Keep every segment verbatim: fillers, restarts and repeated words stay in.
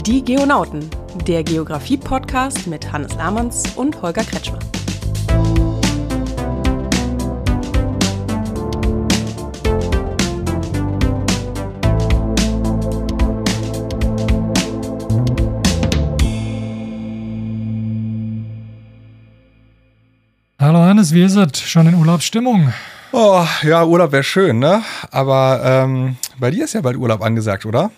Die Geonauten, der Geografie-Podcast mit Hannes Lamanns und Holger Kretschmer. Hallo Hannes, wie ist es? Schon in Urlaubsstimmung? Oh, ja, Urlaub wäre schön, ne? Aber ähm, bei dir ist ja bald Urlaub angesagt, oder?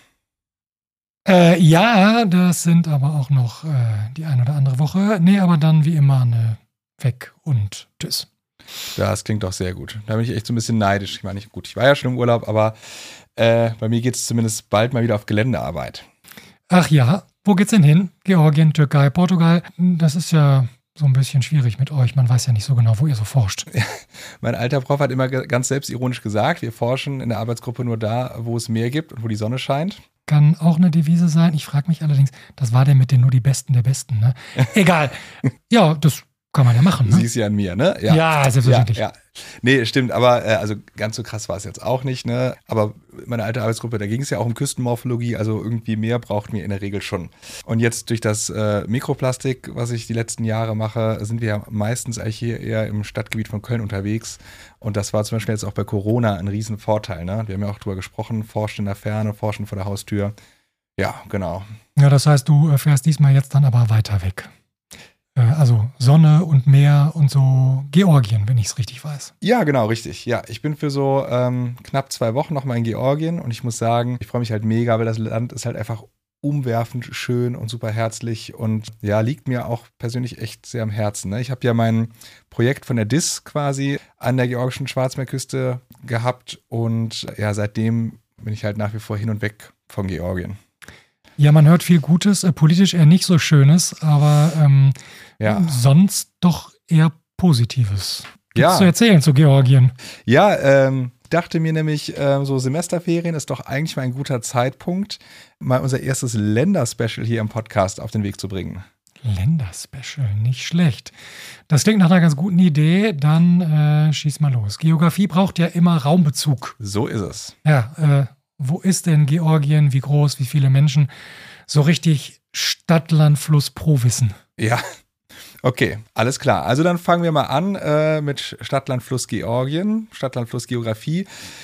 Äh, ja, das sind aber auch noch äh, die eine oder andere Woche. Nee, aber dann wie immer eine Weg und Tschüss. Das klingt doch sehr gut. Da bin ich echt so ein bisschen neidisch. Ich meine, gut, ich war ja schon im Urlaub, aber äh, bei mir geht es zumindest bald mal wieder auf Geländearbeit. Ach ja, wo geht's denn hin? Georgien, Türkei, Portugal? Das ist ja so ein bisschen schwierig mit euch. Man weiß ja nicht so genau, wo ihr so forscht. Mein alter Prof hat immer ganz selbstironisch gesagt, wir forschen in der Arbeitsgruppe nur da, wo es Meer gibt und wo die Sonne scheint. Kann auch eine Devise sein. Ich frage mich allerdings, das war der mit den nur die Besten der Besten, ne? Egal. Ja, das kann man ja machen, ne? Du siehst ja an mir, ne? Ja, ja selbstverständlich. Ja, ja. Nee, stimmt, aber äh, also ganz so krass war es jetzt auch nicht, ne? Aber meine alte Arbeitsgruppe, da ging es ja auch um Küstenmorphologie, also irgendwie mehr braucht mir in der Regel schon. Und jetzt durch das äh, Mikroplastik, was ich die letzten Jahre mache, sind wir ja meistens eigentlich hier eher im Stadtgebiet von Köln unterwegs. Und das war zum Beispiel jetzt auch bei Corona ein Riesenvorteil, ne? Wir haben ja auch drüber gesprochen, forschen in der Ferne, forschen vor der Haustür. Ja, genau. Ja, das heißt, du fährst diesmal jetzt dann aber weiter weg. Also Sonne und Meer und so Georgien, wenn ich es richtig weiß. Ja, genau, richtig. Ja, ich bin für so ähm, knapp zwei Wochen nochmal in Georgien und ich muss sagen, ich freue mich halt mega, weil das Land ist halt einfach umwerfend schön und super herzlich und ja, liegt mir auch persönlich echt sehr am Herzen. Ne? Ich habe ja mein Projekt von der D I S quasi an der georgischen Schwarzmeerküste gehabt und ja, seitdem bin ich halt nach wie vor hin und weg von Georgien. Ja, man hört viel Gutes, äh, politisch eher nicht so Schönes, aber ähm, ja. sonst doch eher Positives. Gibt's ja. zu erzählen zu Georgien? Ja, ähm, dachte mir nämlich, ähm, so Semesterferien ist doch eigentlich mal ein guter Zeitpunkt, mal unser erstes Länderspecial hier im Podcast auf den Weg zu bringen. Länderspecial, nicht schlecht. Das klingt nach einer ganz guten Idee, dann äh, schieß mal los. Geografie braucht ja immer Raumbezug. So ist es. Ja, äh, wo ist denn Georgien? Wie groß? Wie viele Menschen? So richtig Stadt, Land, Fluss pro Wissen. Ja, okay, alles klar. Also dann fangen wir mal an äh, mit Stadt, Land, Fluss Georgien, Stadt, Land, Fluss Geografie.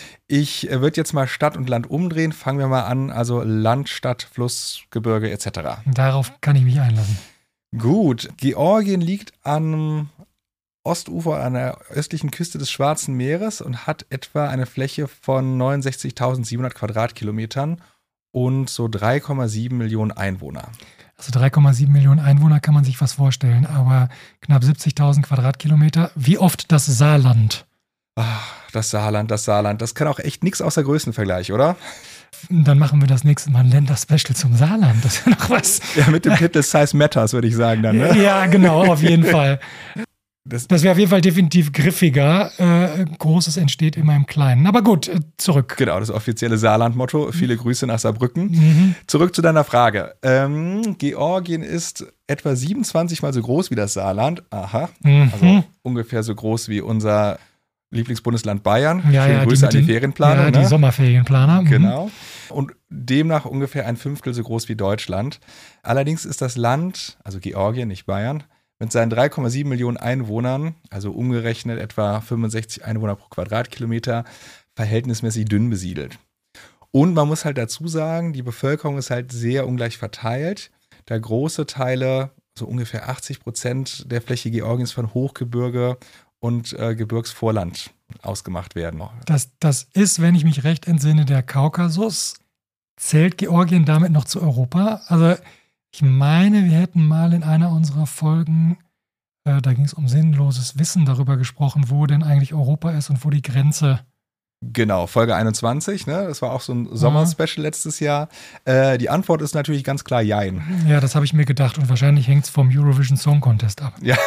Ich äh, würde jetzt mal Stadt und Land umdrehen. Fangen wir mal an, also Land, Stadt, Fluss, Gebirge et cetera. Darauf kann ich mich einlassen. Gut, Georgien liegt am Ostufer an der östlichen Küste des Schwarzen Meeres und hat etwa eine Fläche von neunundsechzigtausendsiebenhundert Quadratkilometern und so drei Komma sieben Millionen Einwohner. Also drei Komma sieben Millionen Einwohner kann man sich was vorstellen, aber knapp siebzigtausend Quadratkilometer. Wie oft das Saarland? Ach, das Saarland, das Saarland. Das kann auch echt nichts außer Größenvergleich, oder? Dann machen wir das nächste Mal ein Länderspecial zum Saarland. Das ist ja noch was. Ja, mit dem Titel Size Matters, würde ich sagen dann, ne? Ja, genau, auf jeden Fall. Das, das wäre auf jeden Fall definitiv griffiger. Äh, Großes entsteht immer im Kleinen. Aber gut, äh, zurück. Genau, das offizielle Saarland-Motto. Viele Grüße nach Saarbrücken. Mhm. Zurück zu deiner Frage. Ähm, Georgien ist etwa siebenundzwanzig Mal so groß wie das Saarland. Aha. Mhm. Also ungefähr so groß wie unser Lieblingsbundesland Bayern. Ja, Schöne ja, Grüße die an die Ferienplaner. Ja, ne? die Sommerferienplaner. Mhm. Genau. Und demnach ungefähr ein Fünftel so groß wie Deutschland. Allerdings ist das Land, also Georgien, nicht Bayern, mit seinen drei Komma sieben Millionen Einwohnern, also umgerechnet etwa fünfundsechzig Einwohner pro Quadratkilometer, verhältnismäßig dünn besiedelt. Und man muss halt dazu sagen, die Bevölkerung ist halt sehr ungleich verteilt, da große Teile, so ungefähr achtzig Prozent der Fläche Georgiens von Hochgebirge und äh, Gebirgsvorland ausgemacht werden. Das, das ist, wenn ich mich recht entsinne, der Kaukasus. Zählt Georgien damit noch zu Europa? Also ich meine, wir hätten mal in einer unserer Folgen, äh, da ging es um sinnloses Wissen, darüber gesprochen, wo denn eigentlich Europa ist und wo die Grenze. Genau, Folge einundzwanzig, ne? Das war auch so ein Sommerspecial letztes Jahr. Äh, die Antwort ist natürlich ganz klar Jein. Ja, das habe ich mir gedacht und wahrscheinlich hängt es vom Eurovision Song Contest ab. Ja,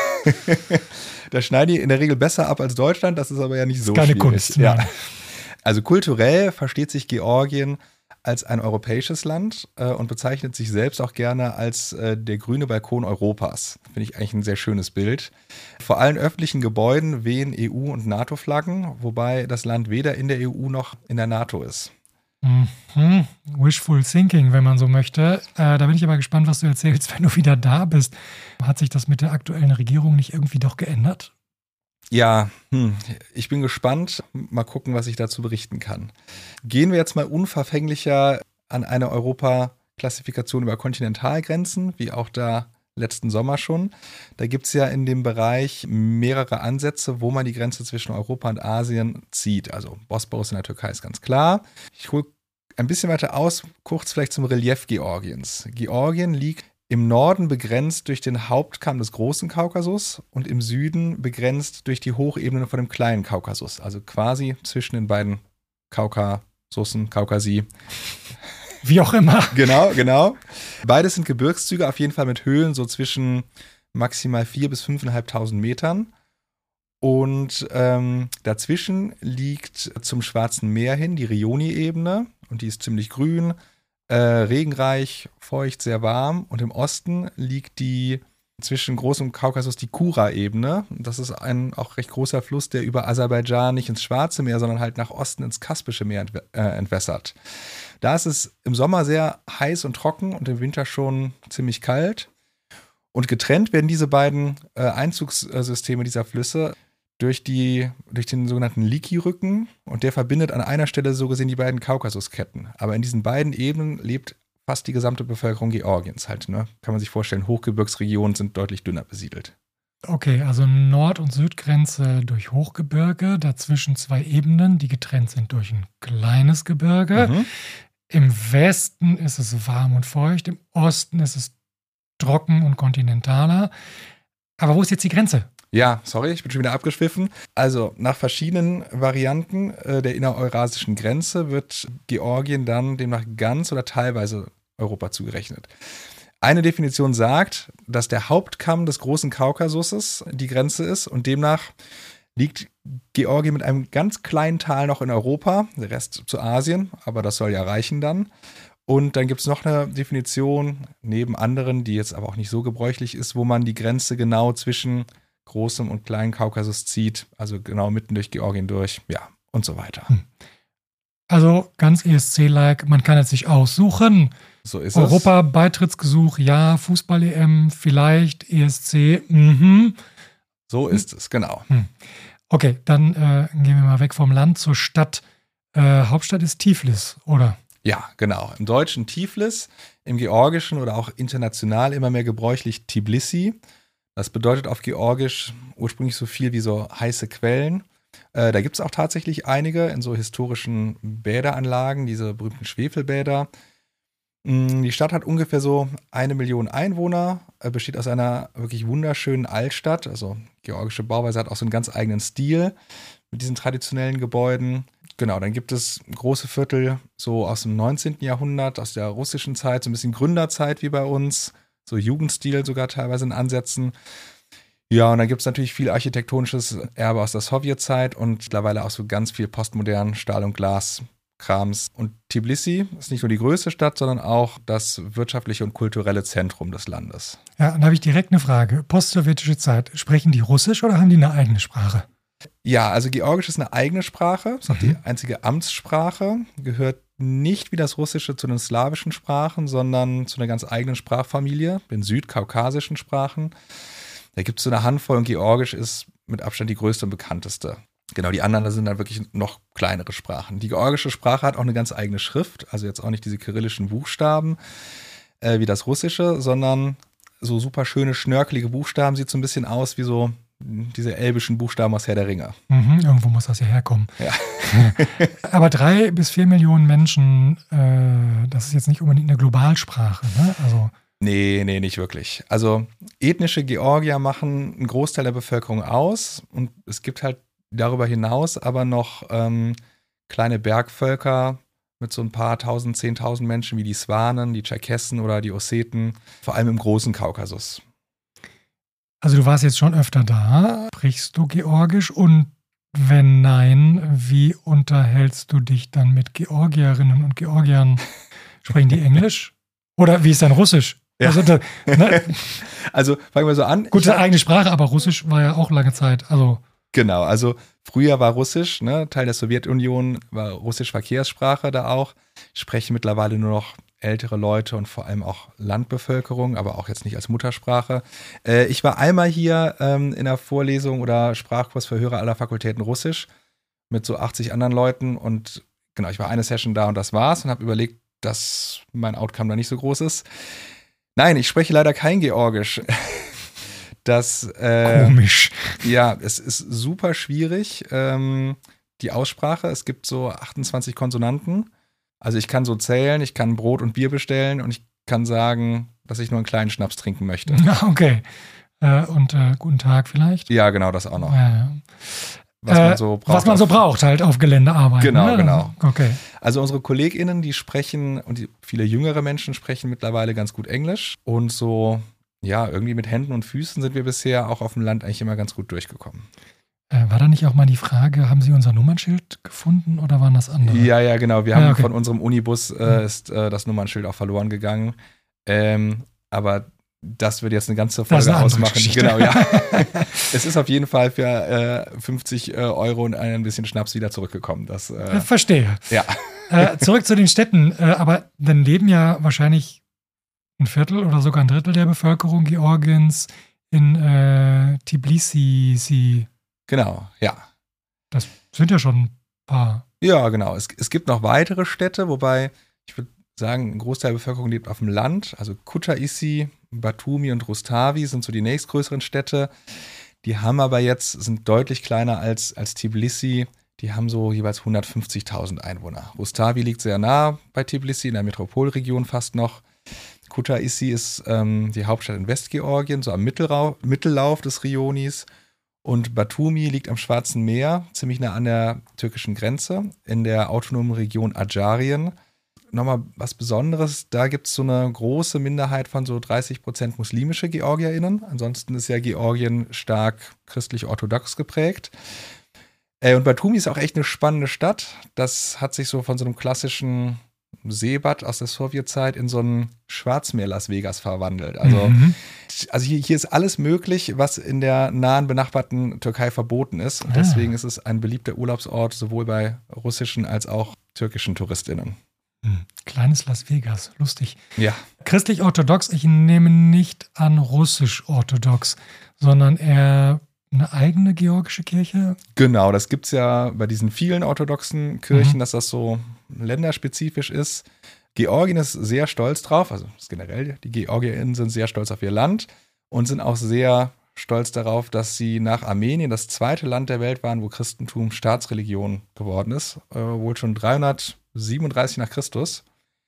da schneiden die in der Regel besser ab als Deutschland, das ist aber ja nicht so keine schwierig. Kunst. Ja. Nein. Also kulturell versteht sich Georgien als ein europäisches Land äh, und bezeichnet sich selbst auch gerne als äh, der grüne Balkon Europas. Finde ich eigentlich ein sehr schönes Bild. Vor allen öffentlichen Gebäuden wehen E U- und NATO-Flaggen, wobei das Land weder in der E U noch in der NATO ist. Mhm. Wishful thinking, wenn man so möchte. Äh, da bin ich aber gespannt, was du erzählst, wenn du wieder da bist. Hat sich das mit der aktuellen Regierung nicht irgendwie doch geändert? Ja, hm, ich bin gespannt. Mal gucken, was ich dazu berichten kann. Gehen wir jetzt mal unverfänglicher an eine Europa-Klassifikation über Kontinentalgrenzen, wie auch da letzten Sommer schon. Da gibt es ja in dem Bereich mehrere Ansätze, wo man die Grenze zwischen Europa und Asien zieht. Also Bosporus in der Türkei ist ganz klar. Ich hole ein bisschen weiter aus, kurz vielleicht zum Relief Georgiens. Georgien liegt im Norden begrenzt durch den Hauptkamm des Großen Kaukasus und im Süden begrenzt durch die Hochebenen von dem Kleinen Kaukasus. Also quasi zwischen den beiden Kaukasussen, Kaukasi. Wie auch immer. Genau, genau. Beides sind Gebirgszüge, auf jeden Fall mit Höhen so zwischen maximal vier bis fünftausendfünfhundert Metern. Und ähm, dazwischen liegt zum Schwarzen Meer hin die Rioni-Ebene und die ist ziemlich grün, äh, regenreich, feucht, sehr warm. Und im Osten liegt die zwischen Großem Kaukasus die Kura-Ebene. Das ist ein auch recht großer Fluss, der über Aserbaidschan nicht ins Schwarze Meer, sondern halt nach Osten ins Kaspische Meer entw- äh, entwässert. Da ist es im Sommer sehr heiß und trocken und im Winter schon ziemlich kalt. Und getrennt werden diese beiden äh, Einzugssysteme dieser Flüsse durch, die, durch den sogenannten Liki-Rücken. Und der verbindet an einer Stelle so gesehen die beiden Kaukasusketten. Aber in diesen beiden Ebenen lebt fast die gesamte Bevölkerung Georgiens halt. Ne? Kann man sich vorstellen, Hochgebirgsregionen sind deutlich dünner besiedelt. Okay, also Nord- und Südgrenze durch Hochgebirge, dazwischen zwei Ebenen, die getrennt sind durch ein kleines Gebirge. Mhm. Im Westen ist es warm und feucht, im Osten ist es trocken und kontinentaler. Aber wo ist jetzt die Grenze? Ja, sorry, ich bin schon wieder abgeschwiffen. Also nach verschiedenen Varianten äh, der innereurasischen Grenze wird Georgien dann demnach ganz oder teilweise Europa zugerechnet. Eine Definition sagt, dass der Hauptkamm des Großen Kaukasus die Grenze ist und demnach liegt Georgien mit einem ganz kleinen Teil noch in Europa, der Rest zu Asien, aber das soll ja reichen dann. Und dann gibt es noch eine Definition, neben anderen, die jetzt aber auch nicht so gebräuchlich ist, wo man die Grenze genau zwischen Großem und Kleinen Kaukasus zieht, also genau mitten durch Georgien durch, ja, und so weiter. Also ganz E S C-like, man kann es sich aussuchen. So ist Europa-Beitrittsgesuch, ja, Fußball-E M, vielleicht, E S C, mhm. es. So ist es, genau. Okay, dann äh, gehen wir mal weg vom Land zur Stadt. Äh, Hauptstadt ist Tiflis, oder? Ja, genau. Im Deutschen Tiflis, im Georgischen oder auch international immer mehr gebräuchlich Tbilisi. Das bedeutet auf Georgisch ursprünglich so viel wie so heiße Quellen. Äh, da gibt es auch tatsächlich einige in so historischen Bäderanlagen, diese berühmten Schwefelbäder. Die Stadt hat ungefähr so eine Million Einwohner, äh, besteht aus einer wirklich wunderschönen Altstadt. Also georgische Bauweise hat auch so einen ganz eigenen Stil mit diesen traditionellen Gebäuden. Genau, dann gibt es große Viertel so aus dem neunzehnten Jahrhundert, aus der russischen Zeit, so ein bisschen Gründerzeit wie bei uns. So Jugendstil sogar teilweise in Ansätzen. Ja, und dann gibt es natürlich viel architektonisches Erbe aus der Sowjetzeit und mittlerweile auch so ganz viel postmodernen Stahl- und Glaskrams. Und Tbilisi ist nicht nur die größte Stadt, sondern auch das wirtschaftliche und kulturelle Zentrum des Landes. Ja, dann habe ich direkt eine Frage. Postsowjetische Zeit, sprechen die Russisch oder haben die eine eigene Sprache? Ja, also Georgisch ist eine eigene Sprache, ist auch die einzige Amtssprache, gehört nicht wie das Russische zu den slawischen Sprachen, sondern zu einer ganz eigenen Sprachfamilie, den südkaukasischen Sprachen. Da gibt es so eine Handvoll und Georgisch ist mit Abstand die größte und bekannteste. Genau, die anderen, das sind dann wirklich noch kleinere Sprachen. Die georgische Sprache hat auch eine ganz eigene Schrift, also jetzt auch nicht diese kyrillischen Buchstaben äh, wie das Russische, sondern so super schöne, schnörkelige Buchstaben, sieht so ein bisschen aus wie so diese elbischen Buchstaben aus Herr der Ringe. Mhm, irgendwo muss das ja herkommen. Ja. Aber drei bis vier Millionen Menschen, äh, das ist jetzt nicht unbedingt eine Globalsprache, ne? Also Nee, nee, nicht wirklich. Also ethnische Georgier machen einen Großteil der Bevölkerung aus und es gibt halt darüber hinaus aber noch ähm, kleine Bergvölker mit so ein paar tausend, zehntausend Menschen wie die Swanen, die Tscherkessen oder die Osseten, vor allem im Großen Kaukasus. Also du warst jetzt schon öfter da. Sprichst du Georgisch? Und wenn nein, wie unterhältst du dich dann mit Georgierinnen und Georgiern? Sprechen die Englisch? Oder wie ist dein Russisch? Ja. Also, da, ne? Also fangen wir so an. Gut, das ist eine eigene Sprache, aber Russisch war ja auch lange Zeit. Also Genau, also früher war Russisch, ne, Teil der Sowjetunion, war Russisch Verkehrssprache da auch. Sprechen mittlerweile nur noch ältere Leute und vor allem auch Landbevölkerung, aber auch jetzt nicht als Muttersprache. Äh, ich war einmal hier ähm, in der Vorlesung oder Sprachkurs für Hörer aller Fakultäten Russisch mit so achtzig anderen Leuten und genau, ich war eine Session da und das war's und habe überlegt, dass mein Outcome da nicht so groß ist. Nein, ich spreche leider kein Georgisch. Das, äh, Komisch. Ja, es ist super schwierig, ähm, die Aussprache. Es gibt so achtundzwanzig Konsonanten. Also ich kann so zählen, ich kann Brot und Bier bestellen und ich kann sagen, dass ich nur einen kleinen Schnaps trinken möchte. Okay. Äh, und äh, guten Tag vielleicht? Ja, genau, das auch noch. Ja. Was man so braucht. Was man so braucht, halt auf Gelände arbeiten. Genau, ne? genau. Okay. Also unsere KollegInnen, die sprechen, und die, viele jüngere Menschen sprechen mittlerweile ganz gut Englisch. Und so, ja, irgendwie mit Händen und Füßen sind wir bisher auch auf dem Land eigentlich immer ganz gut durchgekommen. Äh, war da nicht auch mal die Frage, haben Sie unser Nummernschild gefunden oder waren das andere? Ja, ja, genau. Wir Ja, haben okay. von unserem Unibus äh, ist äh, das Nummernschild auch verloren gegangen. Ähm, aber das würde jetzt eine ganze Das ist Folge eine andere ausmachen. Geschichte. Genau, ja. Es ist auf jeden Fall für äh, fünfzig Euro und ein bisschen Schnaps wieder zurückgekommen. Das, äh, Äh, Verstehe. ja. Äh, zurück zu den Städten. Äh, aber dann leben ja wahrscheinlich ein Viertel oder sogar ein Drittel der Bevölkerung Georgiens in äh, Tbilisi. Sie, Genau, ja. das sind ja schon ein paar. Ja, genau. Es, es gibt noch weitere Städte, wobei ich würde sagen, ein Großteil der Bevölkerung lebt auf dem Land. Also Kutaisi, Batumi und Rustavi sind so die nächstgrößeren Städte. Die haben aber jetzt, sind deutlich kleiner als, als Tbilisi. Die haben so jeweils hundertfünfzigtausend Einwohner. Rustavi liegt sehr nah bei Tbilisi, in der Metropolregion fast noch. Kutaisi ist ähm, die Hauptstadt in Westgeorgien, so am Mittelrauf, Mittellauf des Rionis. Und Batumi liegt am Schwarzen Meer, ziemlich nah an der türkischen Grenze, in der autonomen Region Acarien. Nochmal was Besonderes, da gibt es so eine große Minderheit von so dreißig Prozent muslimische GeorgierInnen. Ansonsten ist ja Georgien stark christlich-orthodox geprägt. Äh, und Batumi ist auch echt eine spannende Stadt. Das hat sich so von so einem klassischen Seebad aus der Sowjetzeit in so ein Schwarzmeer-Las Vegas verwandelt. Also, Mhm. also hier, hier ist alles möglich, was in der nahen benachbarten Türkei verboten ist. Und deswegen Ah. ist es ein beliebter Urlaubsort, sowohl bei russischen als auch türkischen TouristInnen. Hm. Kleines Las Vegas, lustig. Ja. Christlich-orthodox, ich nehme nicht an russisch-orthodox, sondern eher eine eigene georgische Kirche. Genau, das gibt es ja bei diesen vielen orthodoxen Kirchen, Mhm. dass das so länderspezifisch ist. Georgien ist sehr stolz drauf, also das ist generell, die GeorgierInnen sind sehr stolz auf ihr Land und sind auch sehr stolz darauf, dass sie nach Armenien das zweite Land der Welt waren, wo Christentum Staatsreligion geworden ist, äh, wohl schon dreihundertsiebenunddreißig nach Christus.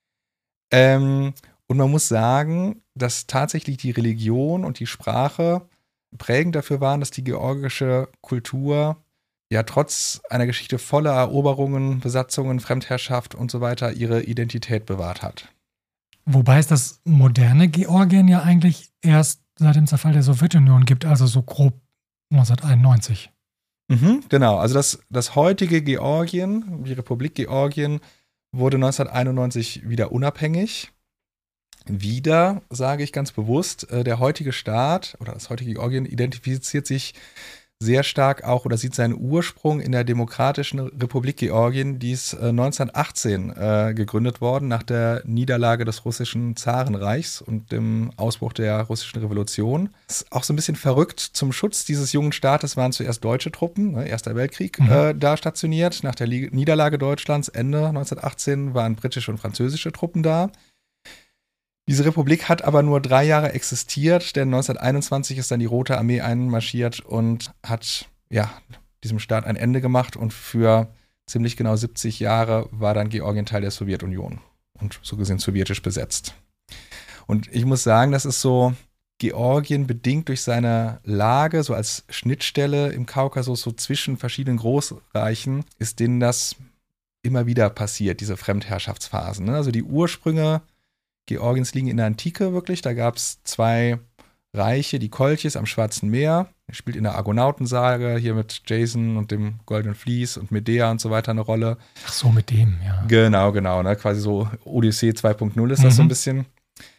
Ähm, und man muss sagen, dass tatsächlich die Religion und die Sprache prägend dafür waren, dass die georgische Kultur ja trotz einer Geschichte voller Eroberungen, Besatzungen, Fremdherrschaft und so weiter ihre Identität bewahrt hat. Wobei es das moderne Georgien ja eigentlich erst seit dem Zerfall der Sowjetunion gibt, also so grob neunzehnhunderteinundneunzig. Mhm, genau, also das, das heutige Georgien, die Republik Georgien, wurde neunzehnhunderteinundneunzig wieder unabhängig. Wieder, sage ich ganz bewusst, äh, der heutige Staat oder das heutige Georgien identifiziert sich sehr stark auch oder sieht seinen Ursprung in der Demokratischen Republik Georgien, die ist äh, neunzehnhundertachtzehn äh, gegründet worden, nach der Niederlage des russischen Zarenreichs und dem Ausbruch der russischen Revolution. Das ist auch so ein bisschen verrückt. Zum Schutz dieses jungen Staates waren zuerst deutsche Truppen, ne, Erster Weltkrieg, Mhm. äh, da stationiert. Nach der Li- Niederlage Deutschlands Ende neunzehnhundertachtzehn waren britische und französische Truppen da. Diese Republik hat aber nur drei Jahre existiert, denn neunzehnhunderteinundzwanzig ist dann die Rote Armee einmarschiert und hat ja diesem Staat ein Ende gemacht und für ziemlich genau siebzig Jahre war dann Georgien Teil der Sowjetunion und so gesehen sowjetisch besetzt. Und ich muss sagen, das ist so Georgien bedingt durch seine Lage, so als Schnittstelle im Kaukasus, so zwischen verschiedenen Großreichen, ist denen das immer wieder passiert, diese Fremdherrschaftsphasen. Ne? Also die Ursprünge Georgiens liegen in der Antike wirklich. Da gab es zwei Reiche, die Kolchis am Schwarzen Meer. Er spielt in der Argonautensage hier mit Jason und dem Goldenen Vlies und Medea und so weiter eine Rolle. Ach so, mit dem, ja. Genau, genau. Ne? Quasi so Odyssee zwei Punkt null ist das Mhm. so ein bisschen.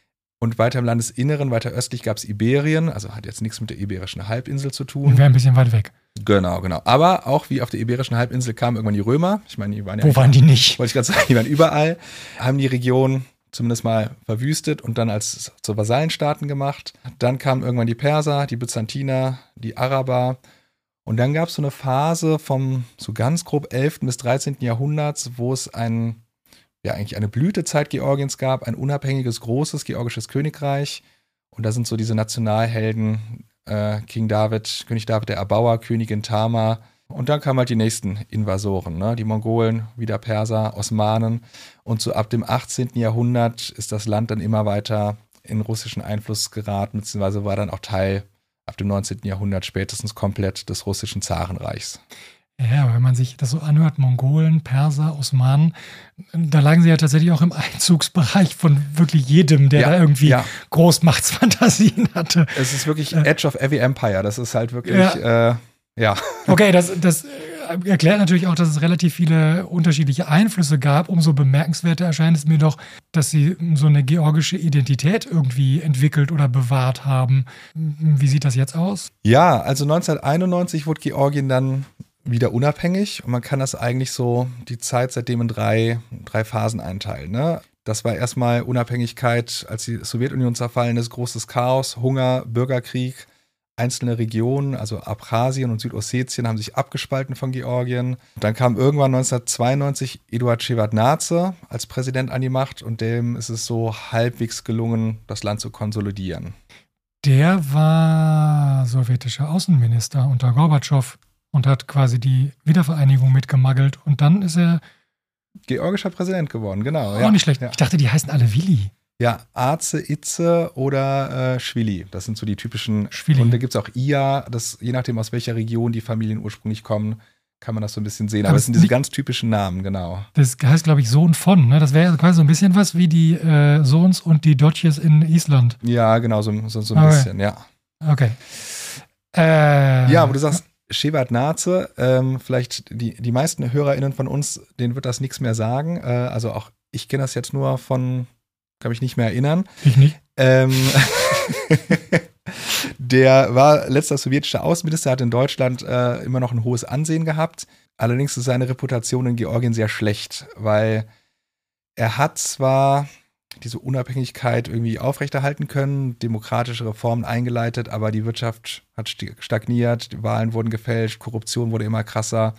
Und weiter im Landesinneren, weiter östlich gab es Iberien, also hat jetzt nichts mit der Iberischen Halbinsel zu tun. Und wäre ein bisschen weit weg. Genau, genau. Aber auch wie auf der Iberischen Halbinsel kamen irgendwann die Römer. Ich meine, die waren ja. Wo waren die nicht? Wollte ich gerade sagen, die waren überall. Haben die Region zumindest mal verwüstet und dann als zu Vasallenstaaten gemacht. Dann kamen irgendwann die Perser, die Byzantiner, die Araber. Und dann gab es so eine Phase vom so ganz grob elften bis dreizehnten Jahrhunderts, wo es ein, ja eigentlich eine Blütezeit Georgiens gab, ein unabhängiges, großes georgisches Königreich. Und da sind so diese Nationalhelden, äh, King David, König David der Erbauer, Königin Tama. Und dann kamen halt die nächsten Invasoren, ne? Die Mongolen, wieder Perser, Osmanen. Und so ab dem achtzehnten Jahrhundert ist das Land dann immer weiter in russischen Einfluss geraten, beziehungsweise war dann auch Teil ab dem neunzehnten Jahrhundert spätestens komplett des russischen Zarenreichs. Ja, aber wenn man sich das so anhört, Mongolen, Perser, Osmanen, da lagen sie ja tatsächlich auch im Einzugsbereich von wirklich jedem, der ja, da irgendwie ja. Großmachtsfantasien hatte. Es ist wirklich äh, Edge of every Empire. Das ist halt wirklich, ja. Äh, ja. Okay, das, das erklärt natürlich auch, dass es relativ viele unterschiedliche Einflüsse gab. Umso bemerkenswerter erscheint es mir doch, dass sie so eine georgische Identität irgendwie entwickelt oder bewahrt haben. Wie sieht das jetzt aus? Ja, also neunzehnhunderteinundneunzig wurde Georgien dann wieder unabhängig und man kann das eigentlich so die Zeit seitdem in drei, drei Phasen einteilen. Ne? Das war erstmal Unabhängigkeit, als die Sowjetunion zerfallen ist, großes Chaos, Hunger, Bürgerkrieg, einzelne Regionen, also Abchasien und Südossetien haben sich abgespalten von Georgien. Dann kam irgendwann neunzehnhundertzweiundneunzig Eduard Shevardnadse als Präsident an die Macht und dem ist es so halbwegs gelungen, das Land zu konsolidieren. Der war sowjetischer Außenminister unter Gorbatschow und hat quasi die Wiedervereinigung mitgemaggelt. Und dann ist er georgischer Präsident geworden, genau. Auch ja. nicht schlecht. Ja. Ich dachte, die heißen alle Willi. Ja, Arze, Itze oder äh, Schwili. Das sind so die typischen. Schwili. Und da gibt es auch Ia. Das, je nachdem, aus welcher Region die Familien ursprünglich kommen, kann man das so ein bisschen sehen. Aber es sind diese ganz typischen Namen, genau. Das heißt, glaube ich, Sohn von. Ne? Das wäre quasi so ein bisschen was wie die äh, Sohns und die Dotjes in Island. Ja, genau, so, so, so ein okay. bisschen, ja. Okay. Äh, ja, wo du sagst, Shevardnadse, ähm, vielleicht die, die meisten HörerInnen von uns, denen wird das nichts mehr sagen. Äh, also auch ich kenne das jetzt nur von, kann mich nicht mehr erinnern. Ich nicht. Ähm, der war letzter sowjetischer Außenminister, hat in Deutschland äh, immer noch ein hohes Ansehen gehabt. Allerdings ist seine Reputation in Georgien sehr schlecht, weil er hat zwar diese Unabhängigkeit irgendwie aufrechterhalten können, demokratische Reformen eingeleitet, aber die Wirtschaft hat stagniert, die Wahlen wurden gefälscht, Korruption wurde immer krasser.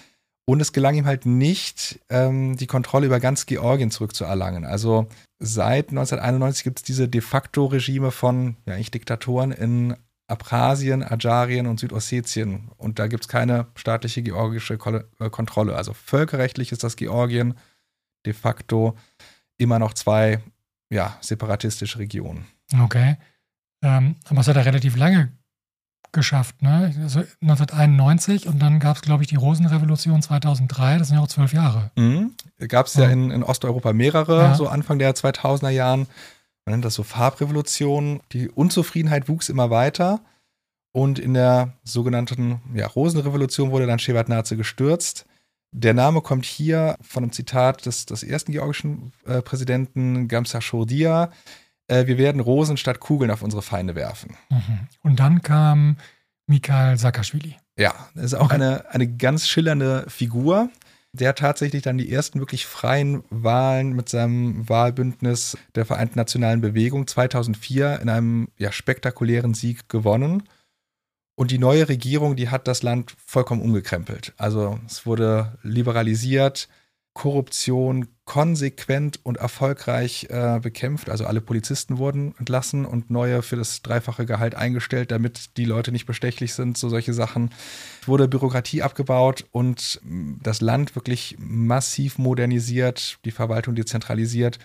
Und es gelang ihm halt nicht, ähm, die Kontrolle über ganz Georgien zurückzuerlangen. Also seit neunzehnhunderteinundneunzig gibt es diese de facto Regime von, ja eigentlich Diktatoren in Abchasien, Adscharien und Südossetien. Und da gibt es keine staatliche georgische Ko- äh, Kontrolle. Also völkerrechtlich ist das Georgien de facto immer noch zwei, ja, separatistische Regionen. Okay. Ähm, aber es hat er relativ lange geschafft, ne? Also neunzehnhunderteinundneunzig und dann gab es, glaube ich, die Rosenrevolution zweitausenddrei, das sind ja auch zwölf Jahre. Mhm. Gab es ja, ja in, in Osteuropa mehrere, ja. So Anfang der zweitausender Jahren. Man nennt das so Farbrevolution. Die Unzufriedenheit wuchs immer weiter und in der sogenannten ja, Rosenrevolution wurde dann Shevardnadse gestürzt. Der Name kommt hier von einem Zitat des, des ersten georgischen äh, Präsidenten Gamsach Shordia. Äh, wir werden Rosen statt Kugeln auf unsere Feinde werfen. Mhm. Und dann kam Mikhail Saakaschwili. Ja, das ist auch okay. eine, eine ganz schillernde Figur. Der hat tatsächlich dann die ersten wirklich freien Wahlen mit seinem Wahlbündnis der Vereinten Nationalen Bewegung zweitausendvier in einem ja, spektakulären Sieg gewonnen. Und die neue Regierung, die hat das Land vollkommen umgekrempelt. Also es wurde liberalisiert, Korruption konsequent und erfolgreich äh, bekämpft. Also alle Polizisten wurden entlassen und neue für das dreifache Gehalt eingestellt, damit die Leute nicht bestechlich sind, so solche Sachen. Es wurde Bürokratie abgebaut und das Land wirklich massiv modernisiert, die Verwaltung dezentralisiert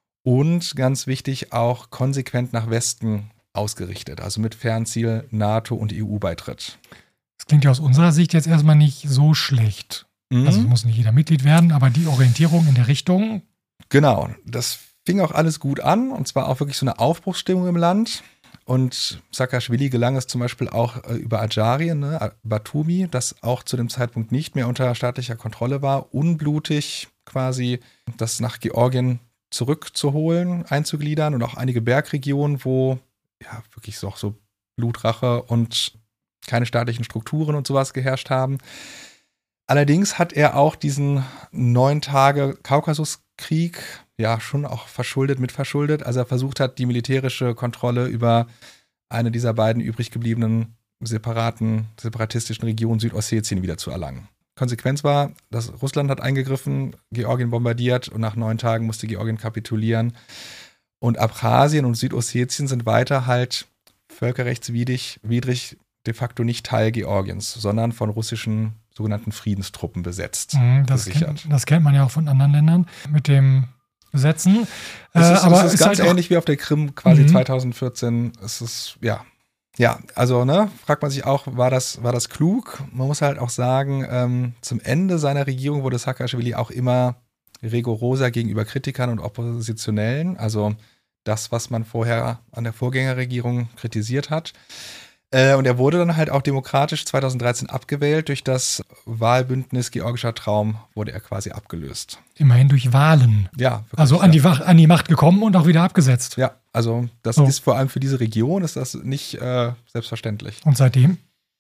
und ganz wichtig auch konsequent nach Westen ausgerichtet, also mit Fernziel NATO und E U-Beitritt. Das klingt ja aus unserer Sicht jetzt erstmal nicht so schlecht. Mhm. Also es muss nicht jeder Mitglied werden, aber die Orientierung in der Richtung. Genau, das fing auch alles gut an und zwar auch wirklich so eine Aufbruchsstimmung im Land. Und Saakaschwili gelang es zum Beispiel auch äh, über Adscharien, ne, Batumi, das auch zu dem Zeitpunkt nicht mehr unter staatlicher Kontrolle war, unblutig quasi das nach Georgien zurückzuholen, einzugliedern und auch einige Bergregionen, wo ja wirklich so, so Blutrache und keine staatlichen Strukturen und sowas geherrscht haben. Allerdings hat er auch diesen neun Tage Kaukasuskrieg ja schon auch verschuldet, mitverschuldet, als er versucht hat, die militärische Kontrolle über eine dieser beiden übrig gebliebenen separaten, separatistischen Regionen Südossetien wieder zu erlangen. Konsequenz war, dass Russland hat eingegriffen, Georgien bombardiert und nach neun Tagen musste Georgien kapitulieren. Und Abchasien und Südossetien sind weiter halt völkerrechtswidrig widrig de facto nicht Teil Georgiens, sondern von russischen sogenannten Friedenstruppen besetzt. Das, kennt, das kennt man ja auch von anderen Ländern mit dem Besetzen. Es ist, äh, aber es ist, ist ganz halt ähnlich wie auf der Krim quasi mhm. zweitausendvierzehn. Es ist, ja, ja, also ne, fragt man sich auch, war das, war das klug? Man muss halt auch sagen, ähm, zum Ende seiner Regierung wurde Saakaschwili auch immer rigoroser gegenüber Kritikern und Oppositionellen. Also das, was man vorher an der Vorgängerregierung kritisiert hat. Äh, und er wurde dann halt auch demokratisch zweitausenddreizehn abgewählt. Durch das Wahlbündnis Georgischer Traum wurde er quasi abgelöst. Immerhin durch Wahlen. Ja. Wirklich, also an, ja. Die, an die Macht gekommen und auch wieder abgesetzt. Ja, also das oh. ist vor allem für diese Region ist das nicht äh, selbstverständlich. Und seitdem?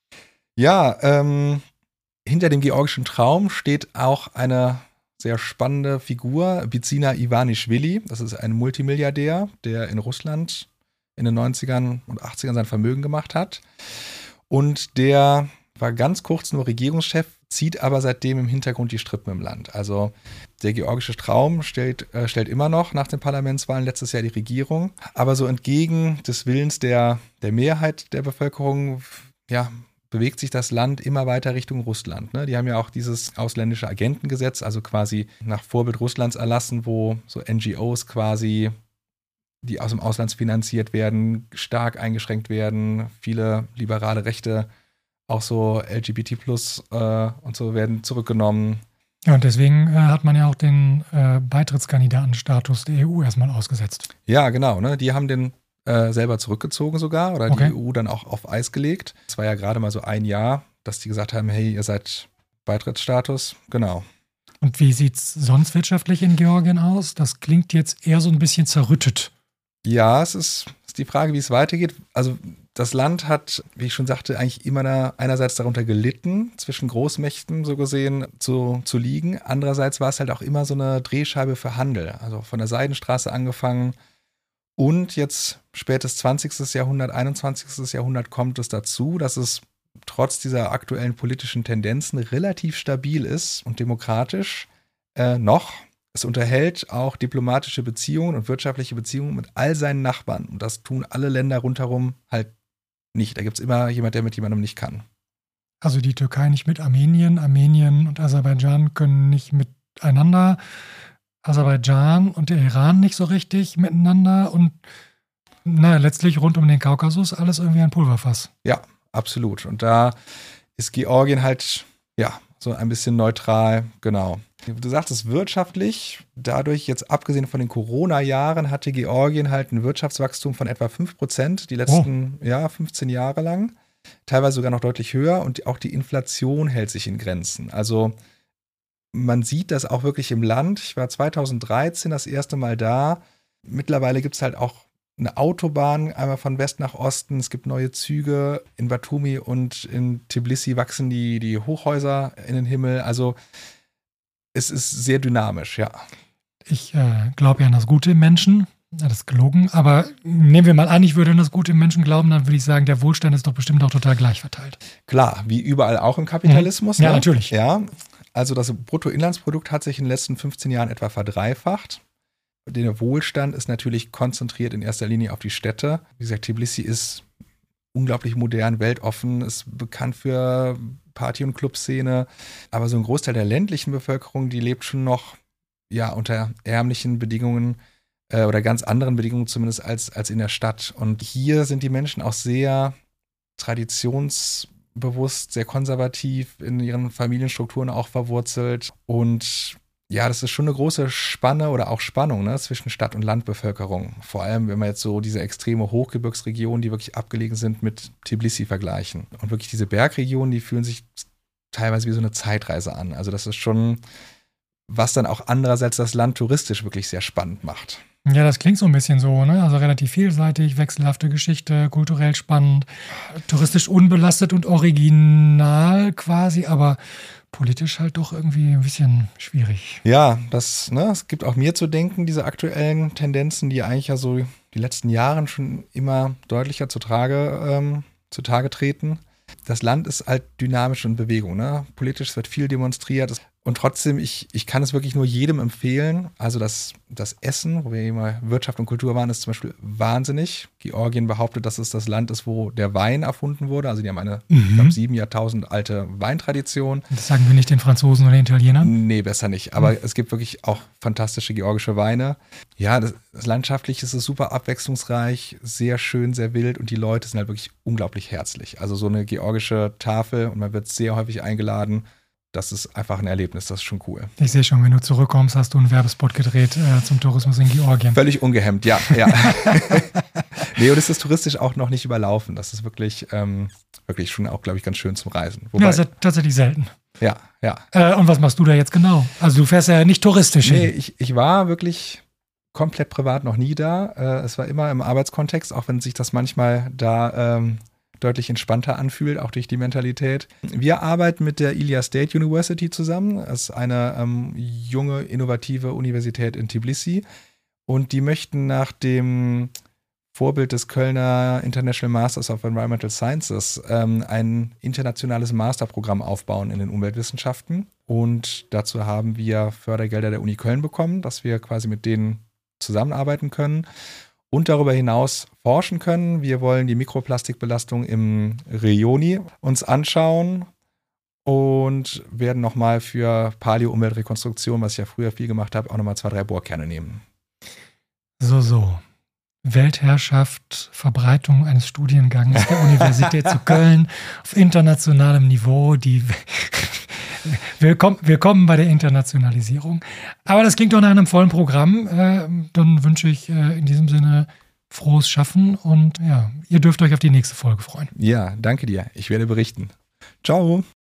Ja, ähm, hinter dem Georgischen Traum steht auch eine sehr spannende Figur, Bidzina Ivanischwili. Das ist ein Multimilliardär, der in Russland in den neunzigern und achtzigern sein Vermögen gemacht hat. Und der war ganz kurz nur Regierungschef, zieht aber seitdem im Hintergrund die Strippen im Land. Also der Georgische Traum stellt, äh, stellt immer noch nach den Parlamentswahlen letztes Jahr die Regierung. Aber so entgegen des Willens der, der Mehrheit der Bevölkerung, ja, bewegt sich das Land immer weiter Richtung Russland. Ne? Die haben ja auch dieses ausländische Agentengesetz, also quasi nach Vorbild Russlands erlassen, wo so N G Os quasi, die aus dem Ausland finanziert werden, stark eingeschränkt werden. Viele liberale Rechte, auch so L G B T plus äh, und so, werden zurückgenommen. Ja, und deswegen äh, hat man ja auch den äh, Beitrittskandidatenstatus der E U erstmal ausgesetzt. Ja, genau. Ne? Die haben den äh, selber zurückgezogen sogar oder okay. Die E U dann auch auf Eis gelegt. Es war ja gerade mal so ein Jahr, dass die gesagt haben, hey, ihr seid Beitrittsstatus. Genau. Und wie sieht es sonst wirtschaftlich in Georgien aus? Das klingt jetzt eher so ein bisschen zerrüttet. Ja, es ist, ist die Frage, wie es weitergeht. Also das Land hat, wie ich schon sagte, eigentlich immer da, einerseits darunter gelitten, zwischen Großmächten so gesehen zu, zu liegen. Andererseits war es halt auch immer so eine Drehscheibe für Handel. Also von der Seidenstraße angefangen und jetzt spätes zwanzigstes Jahrhundert, einundzwanzigstes Jahrhundert kommt es dazu, dass es trotz dieser aktuellen politischen Tendenzen relativ stabil ist und demokratisch äh, noch. Es unterhält auch diplomatische Beziehungen und wirtschaftliche Beziehungen mit all seinen Nachbarn. Und das tun alle Länder rundherum halt nicht. Da gibt es immer jemand, der mit jemandem nicht kann. Also die Türkei nicht mit Armenien, Armenien und Aserbaidschan können nicht miteinander, Aserbaidschan und der Iran nicht so richtig miteinander und naja, letztlich rund um den Kaukasus alles irgendwie ein Pulverfass. Ja, absolut. Und da ist Georgien halt, ja, so ein bisschen neutral, genau. Du sagtest wirtschaftlich, dadurch jetzt abgesehen von den Corona-Jahren hatte Georgien halt ein Wirtschaftswachstum von etwa fünf Prozent die letzten oh. ja, fünfzehn Jahre lang, teilweise sogar noch deutlich höher und auch die Inflation hält sich in Grenzen. Also man sieht das auch wirklich im Land. Ich war zweitausenddreizehn das erste Mal da. Mittlerweile gibt es halt auch eine Autobahn, einmal von West nach Osten. Es gibt neue Züge. In Batumi und in Tbilisi wachsen die, die Hochhäuser in den Himmel. Also es ist sehr dynamisch, ja. Ich äh, glaube ja an das Gute im Menschen. Ja, das ist gelogen. Aber nehmen wir mal an, ich würde an das Gute im Menschen glauben, dann würde ich sagen, der Wohlstand ist doch bestimmt auch total gleich verteilt. Klar, wie überall auch im Kapitalismus. Mhm. Ja, ne? natürlich. Ja, also das Bruttoinlandsprodukt hat sich in den letzten fünfzehn Jahren etwa verdreifacht. Der Wohlstand ist natürlich konzentriert in erster Linie auf die Städte. Wie gesagt, Tbilisi ist unglaublich modern, weltoffen, ist bekannt für Party- und Clubszene. Aber so ein Großteil der ländlichen Bevölkerung, die lebt schon noch ja, unter ärmlichen Bedingungen äh, oder ganz anderen Bedingungen zumindest als, als in der Stadt. Und hier sind die Menschen auch sehr traditionsbewusst, sehr konservativ in ihren Familienstrukturen auch verwurzelt. Und ja, das ist schon eine große Spanne oder auch Spannung, ne, zwischen Stadt- und Landbevölkerung. Vor allem, wenn wir jetzt so diese extreme Hochgebirgsregionen, die wirklich abgelegen sind, mit Tbilisi vergleichen. Und wirklich diese Bergregionen, die fühlen sich teilweise wie so eine Zeitreise an. Also das ist schon, was dann auch andererseits das Land touristisch wirklich sehr spannend macht. Ja, das klingt so ein bisschen so, ne? Also relativ vielseitig, wechselhafte Geschichte, kulturell spannend, touristisch unbelastet und original quasi, aber politisch halt doch irgendwie ein bisschen schwierig. Ja, das, ne, es gibt auch mir zu denken, diese aktuellen Tendenzen, die eigentlich ja so die letzten Jahre schon immer deutlicher zutage, ähm, zutage treten. Das Land ist halt dynamisch in Bewegung, ne? Politisch wird viel demonstriert. Und trotzdem, ich, ich kann es wirklich nur jedem empfehlen. Also das, das Essen, wo wir eben mal Wirtschaft und Kultur waren, ist zum Beispiel wahnsinnig. Georgien behauptet, dass es das Land ist, wo der Wein erfunden wurde. Also die haben eine, mhm. ich glaube, sieben Jahrtausend alte Weintradition. Das sagen wir nicht den Franzosen oder den Italienern? Nee, besser nicht. Aber mhm. es gibt wirklich auch fantastische georgische Weine. Ja, das, das landschaftlich ist es super abwechslungsreich, sehr schön, sehr wild und die Leute sind halt wirklich unglaublich herzlich. Also so eine georgische Tafel und man wird sehr häufig eingeladen. Das ist einfach ein Erlebnis, das ist schon cool. Ich sehe schon, wenn du zurückkommst, hast du einen Werbespot gedreht äh, zum Tourismus in Georgien. Völlig ungehemmt, ja. ja. Nee, und es ist touristisch auch noch nicht überlaufen. Das ist wirklich, ähm, wirklich schon auch, glaube ich, ganz schön zum Reisen. Wobei, ja, das ist tatsächlich selten. Ja, ja. Äh, und was machst du da jetzt genau? Also du fährst ja nicht touristisch nee, hin. Ich, ich war wirklich komplett privat noch nie da. Äh, es war immer im Arbeitskontext, auch wenn sich das manchmal da ähm, deutlich entspannter anfühlt, auch durch die Mentalität. Wir arbeiten mit der Ilia State University zusammen. Das ist eine ähm, junge, innovative Universität in Tbilisi. Und die möchten nach dem Vorbild des Kölner International Masters of Environmental Sciences ähm, ein internationales Masterprogramm aufbauen in den Umweltwissenschaften. Und dazu haben wir Fördergelder der Uni Köln bekommen, dass wir quasi mit denen zusammenarbeiten können. Und darüber hinaus forschen können. Wir wollen die Mikroplastikbelastung im Rioni uns anschauen und werden nochmal für Paleo-Umweltrekonstruktion, was ich ja früher viel gemacht habe, auch nochmal zwei, drei Bohrkerne nehmen. So, so. Weltherrschaft, Verbreitung eines Studiengangs der Universität zu Köln auf internationalem Niveau. Die Willkommen, willkommen bei der Internationalisierung. Aber das klingt doch nach einem vollen Programm. Äh, dann wünsche ich äh, in diesem Sinne frohes Schaffen und ja, ihr dürft euch auf die nächste Folge freuen. Ja, danke dir. Ich werde berichten. Ciao.